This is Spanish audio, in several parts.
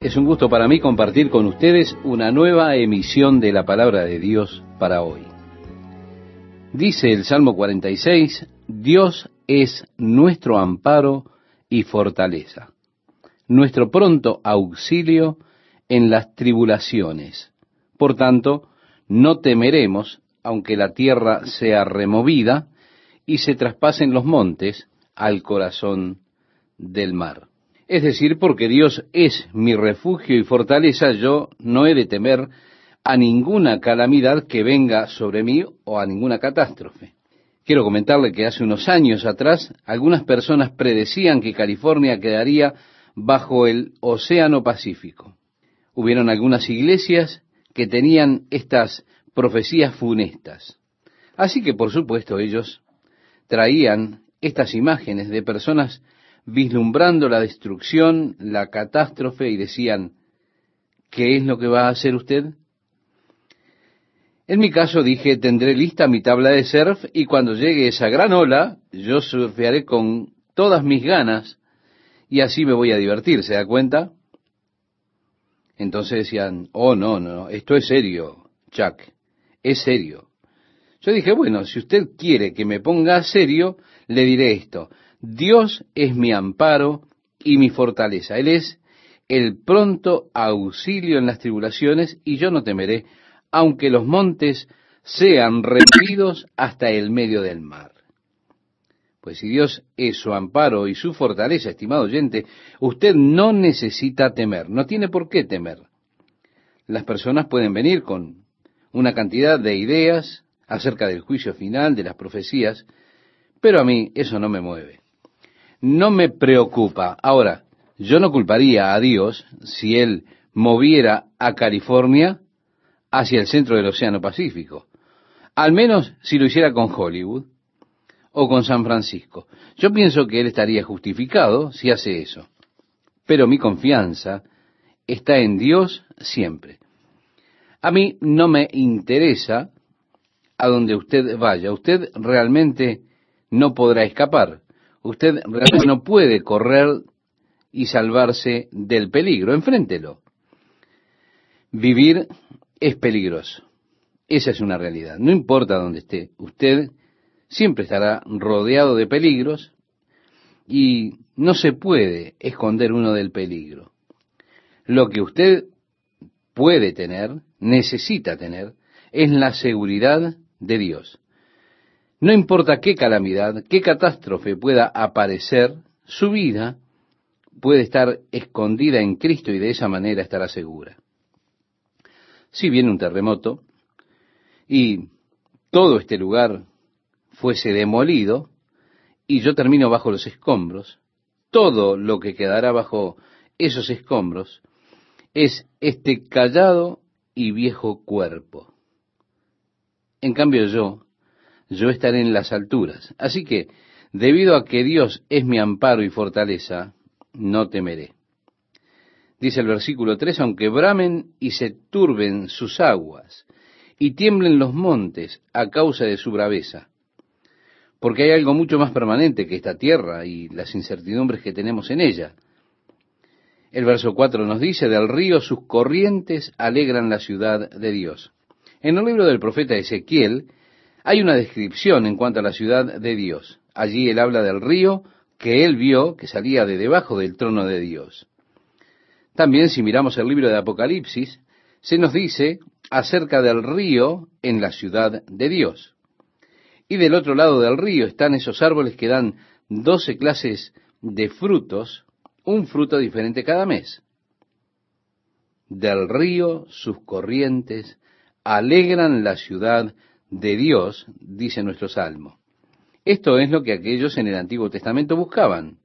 Es un gusto para mí compartir con ustedes una nueva emisión de la Palabra de Dios para hoy. Dice el Salmo 46, Dios es nuestro amparo y fortaleza, nuestro pronto auxilio en las tribulaciones. Por tanto, no temeremos, aunque la tierra sea removida y se traspasen los montes al corazón del mar. Es decir, porque Dios es mi refugio y fortaleza, yo no he de temer a ninguna calamidad que venga sobre mí o a ninguna catástrofe. Quiero comentarle que hace unos años atrás, algunas personas predecían que California quedaría bajo el Océano Pacífico. Hubieron algunas iglesias que tenían estas profecías funestas. Así que, por supuesto, ellos traían estas imágenes de personas vislumbrando la destrucción, la catástrofe, y decían, ¿qué es lo que va a hacer usted? En mi caso dije, tendré lista mi tabla de surf, y cuando llegue esa gran ola, yo surfearé con todas mis ganas, y así me voy a divertir, ¿se da cuenta? Entonces decían, oh, no, esto es serio, Chuck, es serio. Yo dije, bueno, si usted quiere que me ponga serio, le diré esto. Dios es mi amparo y mi fortaleza. Él es el pronto auxilio en las tribulaciones, y yo no temeré, aunque los montes sean removidos hasta el medio del mar. Pues si Dios es su amparo y su fortaleza, estimado oyente, usted no necesita temer, no tiene por qué temer. Las personas pueden venir con una cantidad de ideas acerca del juicio final, de las profecías, pero a mí eso no me mueve. No me preocupa. Ahora, yo no culparía a Dios si Él moviera a California hacia el centro del Océano Pacífico. Al menos si lo hiciera con Hollywood o con San Francisco. Yo pienso que Él estaría justificado si hace eso. Pero mi confianza está en Dios siempre. A mí no me interesa a donde usted vaya. Usted realmente no podrá escapar. Usted realmente no puede correr y salvarse del peligro. Enfréntelo. Vivir es peligroso. Esa es una realidad. No importa dónde esté, usted siempre estará rodeado de peligros y no se puede esconder uno del peligro. Lo que usted puede tener, necesita tener, es la seguridad de Dios. No importa qué calamidad, qué catástrofe pueda aparecer, su vida puede estar escondida en Cristo y de esa manera estará segura. Si viene un terremoto y todo este lugar fuese demolido y yo termino bajo los escombros, todo lo que quedará bajo esos escombros es este callado y viejo cuerpo. En cambio yo estaré en las alturas. Así que, debido a que Dios es mi amparo y fortaleza, no temeré. Dice el versículo 3, aunque bramen y se turben sus aguas, y tiemblen los montes a causa de su braveza. Porque hay algo mucho más permanente que esta tierra y las incertidumbres que tenemos en ella. El verso 4 nos dice, del río sus corrientes alegran la ciudad de Dios. En el libro del profeta Ezequiel hay una descripción en cuanto a la ciudad de Dios. Allí él habla del río que él vio que salía de debajo del trono de Dios. También, si miramos el libro de Apocalipsis, se nos dice acerca del río en la ciudad de Dios. Y del otro lado del río están esos árboles que dan 12 clases de frutos, un fruto diferente cada mes. Del río sus corrientes alegran la ciudad de Dios, dice nuestro Salmo. Esto es lo que aquellos en el Antiguo Testamento buscaban.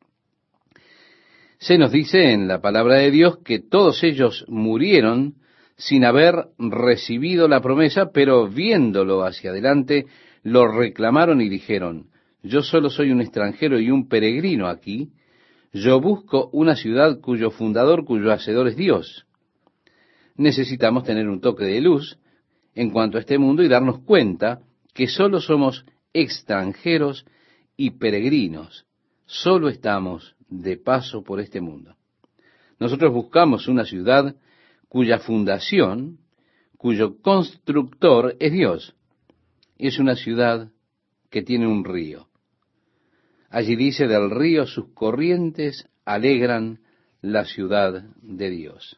Se nos dice en la palabra de Dios que todos ellos murieron sin haber recibido la promesa, pero viéndolo hacia adelante, lo reclamaron y dijeron, yo solo soy un extranjero y un peregrino aquí, yo busco una ciudad cuyo fundador, cuyo hacedor es Dios. Necesitamos tener un toque de luz en cuanto a este mundo y darnos cuenta que solo somos extranjeros y peregrinos, solo estamos de paso por este mundo. Nosotros buscamos una ciudad cuya fundación, cuyo constructor es Dios. Es una ciudad que tiene un río. Allí dice, del río sus corrientes alegran la ciudad de Dios.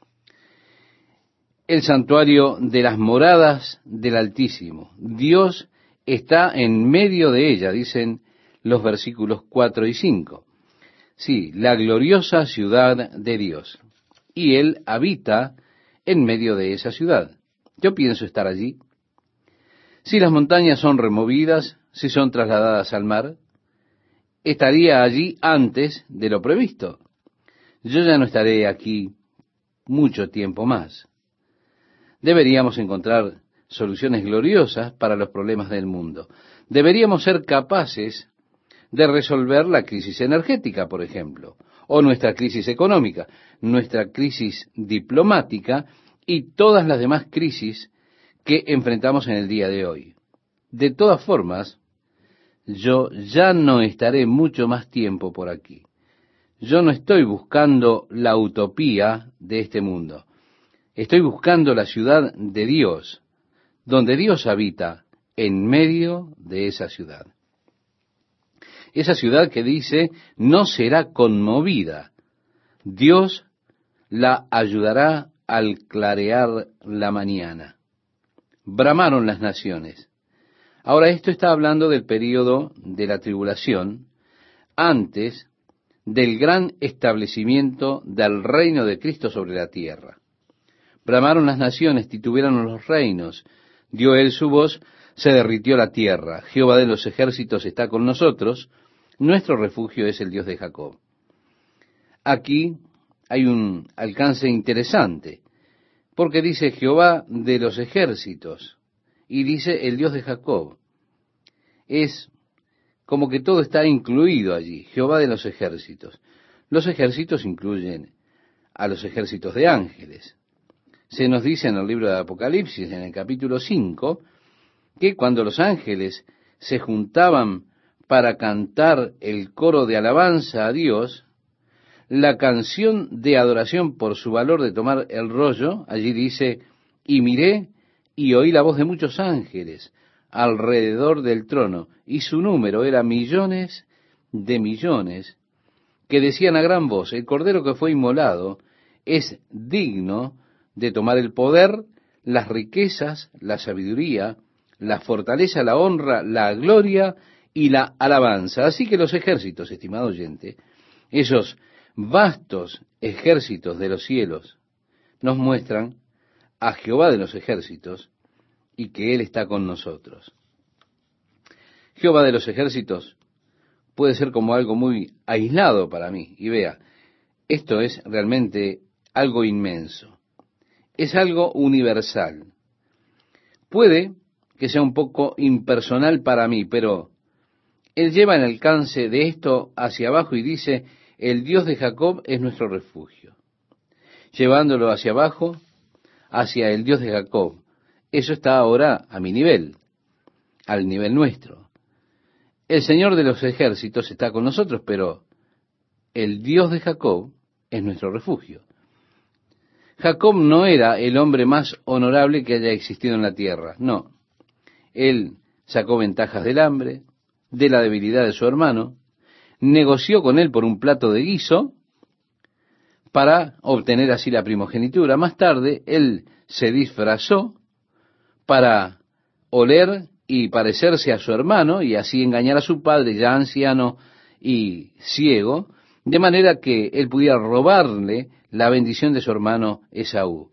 El santuario de las moradas del Altísimo. Dios está en medio de ella, dicen los versículos 4 y 5. Sí, la gloriosa ciudad de Dios. Y Él habita en medio de esa ciudad. Yo pienso estar allí. Si las montañas son removidas, si son trasladadas al mar, estaría allí antes de lo previsto. Yo ya no estaré aquí mucho tiempo más. Deberíamos encontrar soluciones gloriosas para los problemas del mundo. Deberíamos ser capaces de resolver la crisis energética, por ejemplo, o nuestra crisis económica, nuestra crisis diplomática y todas las demás crisis que enfrentamos en el día de hoy. De todas formas, yo ya no estaré mucho más tiempo por aquí. Yo no estoy buscando la utopía de este mundo. Estoy buscando la ciudad de Dios, donde Dios habita en medio de esa ciudad. Esa ciudad que dice, no será conmovida. Dios la ayudará al clarear la mañana. Bramaron las naciones. Ahora, esto está hablando del período de la tribulación, antes del gran establecimiento del reino de Cristo sobre la tierra. Bramaron las naciones, titubearon los reinos, dio él su voz, se derritió la tierra. Jehová de los ejércitos está con nosotros, nuestro refugio es el Dios de Jacob. Aquí hay un alcance interesante, porque dice Jehová de los ejércitos, y dice el Dios de Jacob. Es como que todo está incluido allí, Jehová de los ejércitos. Los ejércitos incluyen a los ejércitos de ángeles. Se nos dice en el libro de Apocalipsis, en el capítulo 5, que cuando los ángeles se juntaban para cantar el coro de alabanza a Dios, la canción de adoración por su valor de tomar el rollo, allí dice, y miré y oí la voz de muchos ángeles alrededor del trono, y su número era millones de millones, que decían a gran voz, el Cordero que fue inmolado es digno de tomar el poder, las riquezas, la sabiduría, la fortaleza, la honra, la gloria y la alabanza. Así que los ejércitos, estimado oyente, esos vastos ejércitos de los cielos, nos muestran a Jehová de los ejércitos y que Él está con nosotros. Jehová de los ejércitos puede ser como algo muy aislado para mí. Y vea, esto es realmente algo inmenso. Es algo universal. Puede que sea un poco impersonal para mí, pero Él lleva el alcance de esto hacia abajo y dice, el Dios de Jacob es nuestro refugio. Llevándolo hacia abajo, hacia el Dios de Jacob. Eso está ahora a mi nivel, al nivel nuestro. El Señor de los ejércitos está con nosotros, pero el Dios de Jacob es nuestro refugio. Jacob no era el hombre más honorable que haya existido en la tierra, no. Él sacó ventajas del hambre, de la debilidad de su hermano, negoció con él por un plato de guiso para obtener así la primogenitura. Más tarde, él se disfrazó para oler y parecerse a su hermano y así engañar a su padre, ya anciano y ciego, de manera que él pudiera robarle la bendición de su hermano Esaú.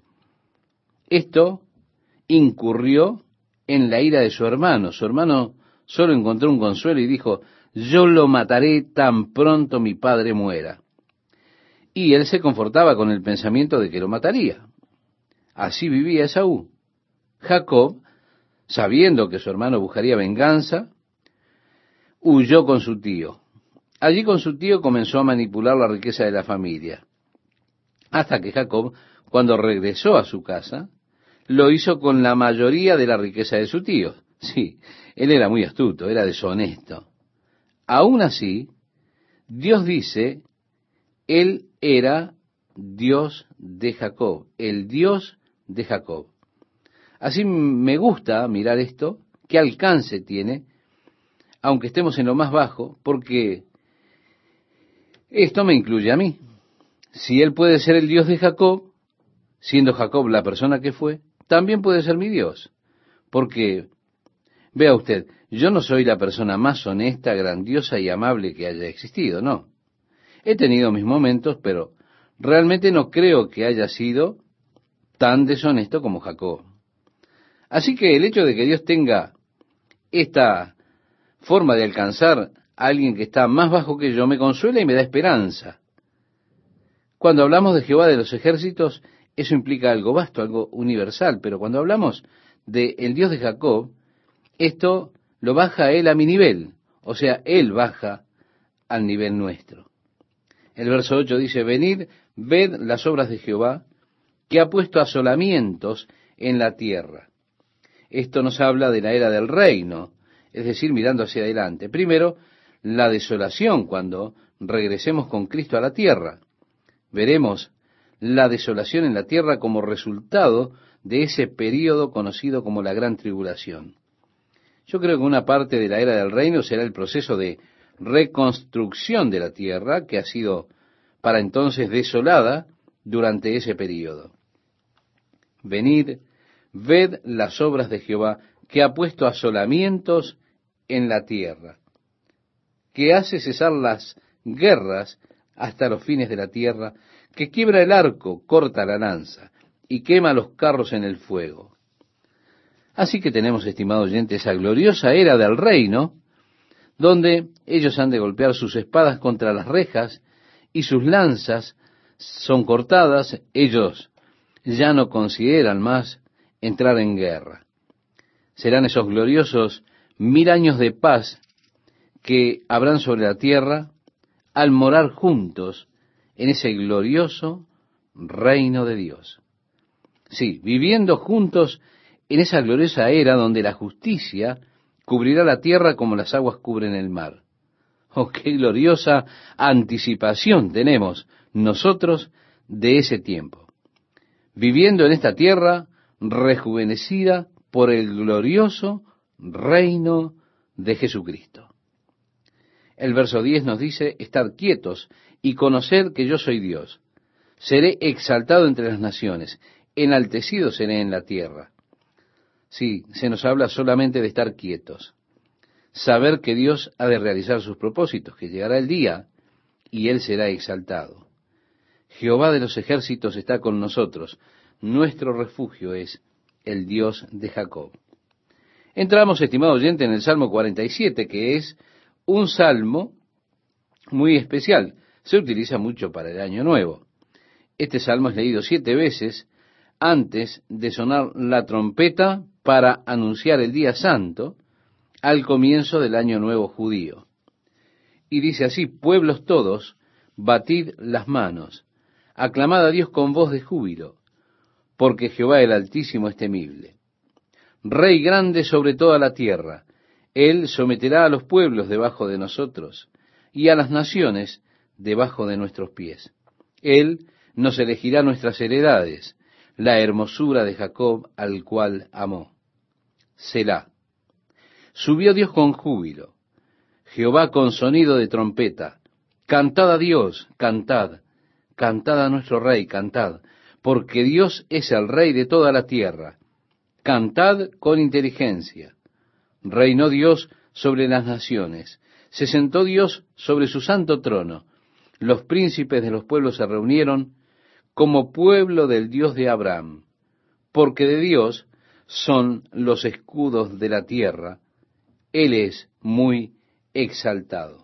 Esto incurrió en la ira de su hermano. Su hermano solo encontró un consuelo y dijo, yo lo mataré tan pronto mi padre muera. Y él se confortaba con el pensamiento de que lo mataría. Así vivía Esaú. Jacob, sabiendo que su hermano buscaría venganza, huyó con su tío. Allí con su tío comenzó a manipular la riqueza de la familia. Hasta que Jacob, cuando regresó a su casa, lo hizo con la mayoría de la riqueza de su tío. Sí, él era muy astuto, era deshonesto. Aún así, Dios dice, él era Dios de Jacob, el Dios de Jacob. Así me gusta mirar esto, qué alcance tiene, aunque estemos en lo más bajo, porque esto me incluye a mí. Si Él puede ser el Dios de Jacob, siendo Jacob la persona que fue, también puede ser mi Dios. Porque, vea usted, yo no soy la persona más honesta, grandiosa y amable que haya existido, no. He tenido mis momentos, pero realmente no creo que haya sido tan deshonesto como Jacob. Así que el hecho de que Dios tenga esta forma de alcanzar a alguien que está más bajo que yo me consuela y me da esperanza. Cuando hablamos de Jehová de los ejércitos, eso implica algo vasto, algo universal, pero cuando hablamos de el Dios de Jacob, esto lo baja a Él a mi nivel, o sea, Él baja al nivel nuestro. El verso 8 dice, venid, ved las obras de Jehová, que ha puesto asolamientos en la tierra. Esto nos habla de la era del reino, es decir, mirando hacia adelante. Primero, la desolación cuando regresemos con Cristo a la tierra. Veremos la desolación en la tierra como resultado de ese período conocido como la Gran Tribulación. Yo creo que una parte de la era del reino será el proceso de reconstrucción de la tierra, que ha sido para entonces desolada durante ese período. Venid, ved las obras de Jehová, que ha puesto asolamientos en la tierra, que hace cesar las guerras hasta los fines de la tierra, que quiebra el arco, corta la lanza, y quema los carros en el fuego. Así que tenemos, estimado oyente, esa gloriosa era del reino, donde ellos han de golpear sus espadas contra las rejas, y sus lanzas son cortadas, ellos ya no consideran más entrar en guerra. Serán esos gloriosos 1000 años de paz que habrán sobre la tierra al morar juntos en ese glorioso reino de Dios. Sí, viviendo juntos en esa gloriosa era donde la justicia cubrirá la tierra como las aguas cubren el mar. Oh, qué gloriosa anticipación tenemos nosotros de ese tiempo. Viviendo en esta tierra rejuvenecida por el glorioso reino de Jesucristo. El verso 10 nos dice, estad quietos y conoced que yo soy Dios. Seré exaltado entre las naciones, enaltecido seré en la tierra. Sí, se nos habla solamente de estar quietos. Saber que Dios ha de realizar sus propósitos, que llegará el día y Él será exaltado. Jehová de los ejércitos está con nosotros. Nuestro refugio es el Dios de Jacob. Entramos, estimado oyente, en el Salmo 47, que es un salmo muy especial. Se utiliza mucho para el Año Nuevo. Este salmo es leído 7 veces antes de sonar la trompeta para anunciar el día santo al comienzo del Año Nuevo judío. Y dice así, pueblos todos, batid las manos, aclamad a Dios con voz de júbilo, porque Jehová el Altísimo es temible. Rey grande sobre toda la tierra, Él someterá a los pueblos debajo de nosotros, y a las naciones debajo de nuestros pies. Él nos elegirá nuestras heredades, la hermosura de Jacob al cual amó. Selah. Subió Dios con júbilo, Jehová con sonido de trompeta. Cantad a Dios, cantad, cantad a nuestro Rey, cantad, porque Dios es el Rey de toda la tierra. Cantad con inteligencia. Reinó Dios sobre las naciones, se sentó Dios sobre su santo trono. Los príncipes de los pueblos se reunieron como pueblo del Dios de Abraham, porque de Dios son los escudos de la tierra. Él es muy exaltado.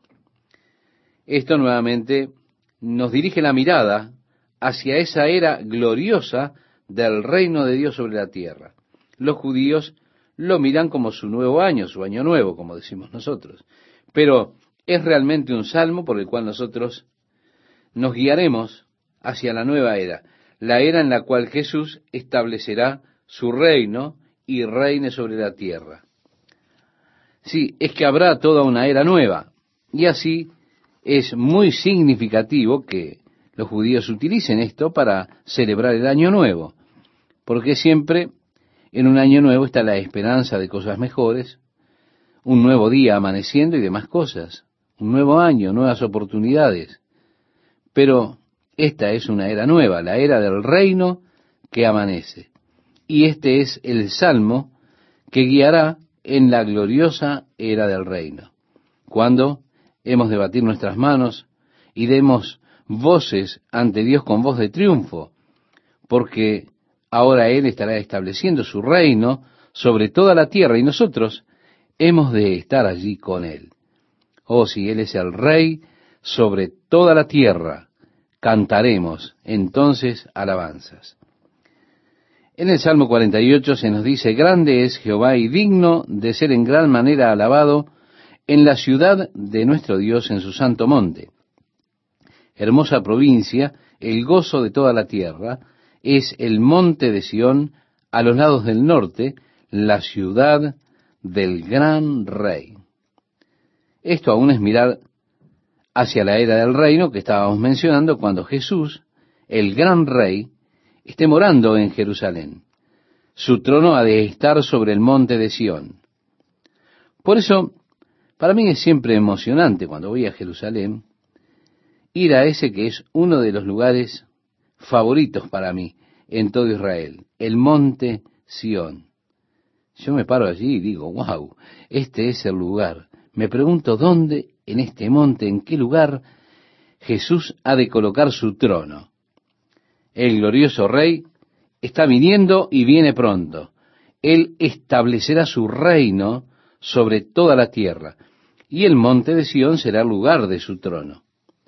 Esto nuevamente nos dirige la mirada hacia esa era gloriosa del reino de Dios sobre la tierra. Los judíos lo miran como su nuevo año, su año nuevo, como decimos nosotros. Pero es realmente un salmo por el cual nosotros nos guiaremos hacia la nueva era, la era en la cual Jesús establecerá su reino y reine sobre la tierra. Sí, es que habrá toda una era nueva, y así es muy significativo que los judíos utilicen esto para celebrar el año nuevo, porque siempre en un año nuevo está la esperanza de cosas mejores, un nuevo día amaneciendo y demás cosas, un nuevo año, nuevas oportunidades. Pero esta es una era nueva, la era del reino que amanece. Y este es el salmo que guiará en la gloriosa era del reino, cuando hemos de batir nuestras manos y demos voces ante Dios con voz de triunfo, porque ahora Él estará estableciendo su reino sobre toda la tierra y nosotros hemos de estar allí con Él. Oh, si Él es el Rey sobre toda la tierra, cantaremos entonces alabanzas. En el Salmo 48 se nos dice: grande es Jehová y digno de ser en gran manera alabado en la ciudad de nuestro Dios, en su santo monte. Hermosa provincia, el gozo de toda la tierra, es el monte de Sión a los lados del norte, la ciudad del gran Rey. Esto aún es mirar hacia la era del reino que estábamos mencionando, cuando Jesús, el gran Rey, esté morando en Jerusalén. Su trono ha de estar sobre el monte de Sión. Por eso, para mí es siempre emocionante cuando voy a Jerusalén, ir a ese que es uno de los lugares favoritos para mí en todo Israel, el monte Sión. Yo me paro allí y digo: wow, este es el lugar. Me pregunto dónde en este monte, en qué lugar Jesús ha de colocar su trono. El glorioso Rey está viniendo y viene pronto. Él establecerá su reino sobre toda la tierra, y el monte de Sión será el lugar de su trono.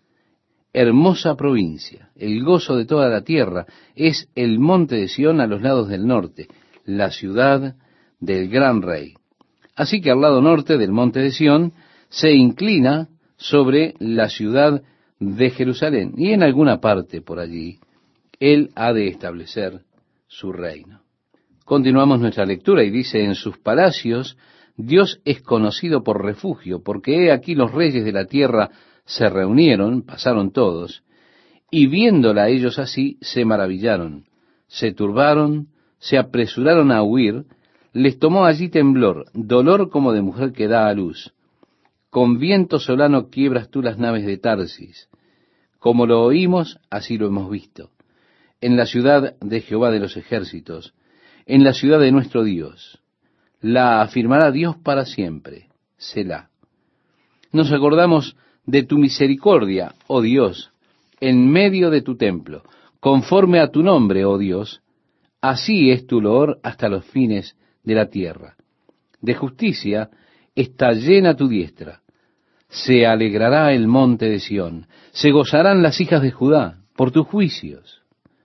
Hermosa provincia, el gozo de toda la tierra, es el monte de Sión a los lados del norte, la ciudad del gran Rey. Así que al lado norte del monte de Sión se inclina sobre la ciudad de Jerusalén, y en alguna parte por allí Él ha de establecer su reino. Continuamos nuestra lectura y dice: en sus palacios Dios es conocido por refugio, porque he aquí los reyes de la tierra se reunieron, pasaron todos, y viéndola ellos así, se maravillaron, se turbaron, se apresuraron a huir, les tomó allí temblor, dolor como de mujer que da a luz. Con viento solano quiebras tú las naves de Tarsis. Como lo oímos, así lo hemos visto. En la ciudad de Jehová de los ejércitos, en la ciudad de nuestro Dios. La afirmará Dios para siempre. Selah. Nos acordamos de tu misericordia, oh Dios, en medio de tu templo, conforme a tu nombre, oh Dios. Así es tu loor hasta los fines de la tierra. De justicia está llena tu diestra. Se alegrará el monte de Sión, se gozarán las hijas de Judá por tus juicios.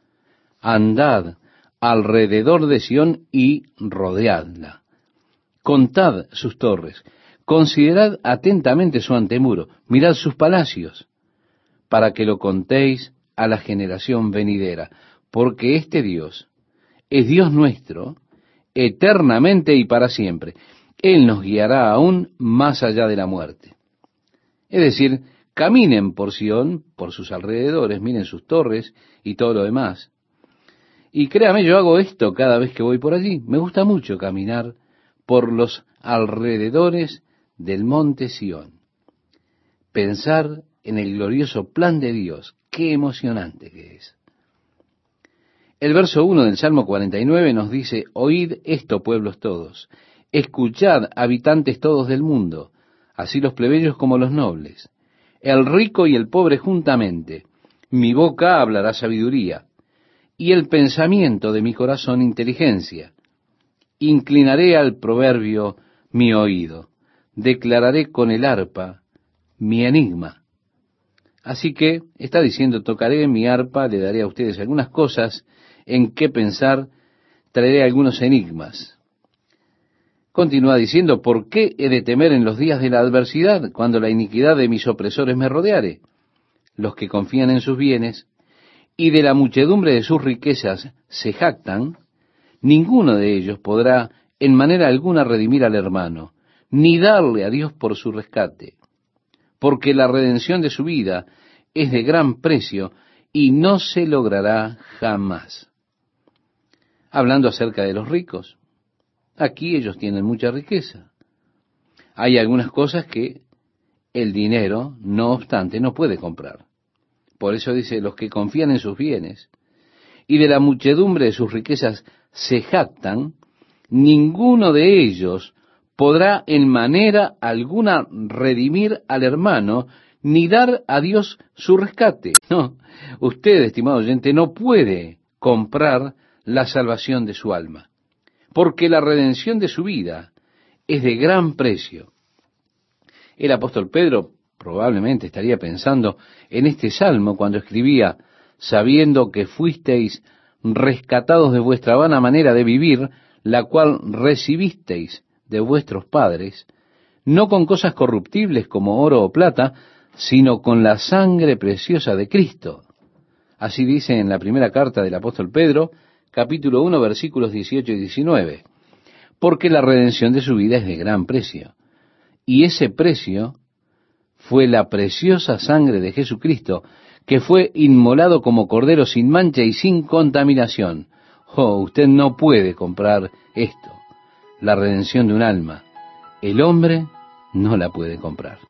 Andad alrededor de Sión y rodeadla. Contad sus torres, considerad atentamente su antemuro, mirad sus palacios, para que lo contéis a la generación venidera, porque este Dios es Dios nuestro, eternamente y para siempre. Él nos guiará aún más allá de la muerte. Es decir, caminen por Sión, por sus alrededores, miren sus torres y todo lo demás. Y créame, yo hago esto cada vez que voy por allí. Me gusta mucho caminar por los alrededores del monte Sión. Pensar en el glorioso plan de Dios. Qué emocionante que es. El verso 1 del Salmo 49 nos dice: oíd esto, pueblos todos, escuchad, habitantes todos del mundo, así los plebeyos como los nobles, el rico y el pobre juntamente. Mi boca hablará sabiduría, y el pensamiento de mi corazón inteligencia. Inclinaré al proverbio mi oído, declararé con el arpa mi enigma. Así que está diciendo: tocaré mi arpa, le daré a ustedes algunas cosas en qué pensar, traeré algunos enigmas. Continúa diciendo: ¿por qué he de temer en los días de la adversidad, cuando la iniquidad de mis opresores me rodeare? Los que confían en sus bienes y de la muchedumbre de sus riquezas se jactan, ninguno de ellos podrá en manera alguna redimir al hermano, ni darle a Dios por su rescate, porque la redención de su vida es de gran precio, y no se logrará jamás. Hablando acerca de los ricos, aquí ellos tienen mucha riqueza. Hay algunas cosas que el dinero, no obstante, no puede comprar. Por eso dice, los que confían en sus bienes y de la muchedumbre de sus riquezas se jactan, ninguno de ellos podrá en manera alguna redimir al hermano, ni dar a Dios su rescate. No, usted, estimado oyente, no puede comprar la salvación de su alma, porque la redención de su vida es de gran precio. El apóstol Pedro probablemente estaría pensando en este salmo cuando escribía, sabiendo que fuisteis rescatados de vuestra vana manera de vivir, la cual recibisteis de vuestros padres, no con cosas corruptibles como oro o plata, sino con la sangre preciosa de Cristo. Así dice en la primera carta del apóstol Pedro, capítulo 1, versículos 18 y 19, porque la redención de su vida es de gran precio. Y ese precio fue la preciosa sangre de Jesucristo, que fue inmolado como cordero sin mancha y sin contaminación. Oh, usted no puede comprar esto, la redención de un alma. El hombre no la puede comprar.